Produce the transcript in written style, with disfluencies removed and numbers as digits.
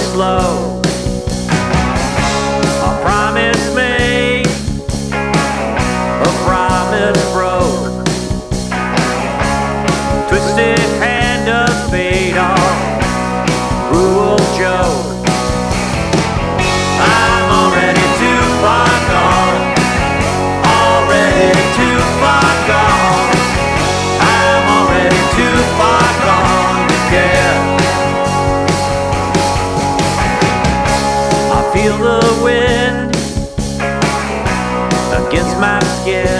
slow. A promise made, a promise broke. Twisted hand of fate, all cruel joke. I'm already too far gone, already too far gone. I'm already too far gone to care. I feel the wind against my skin.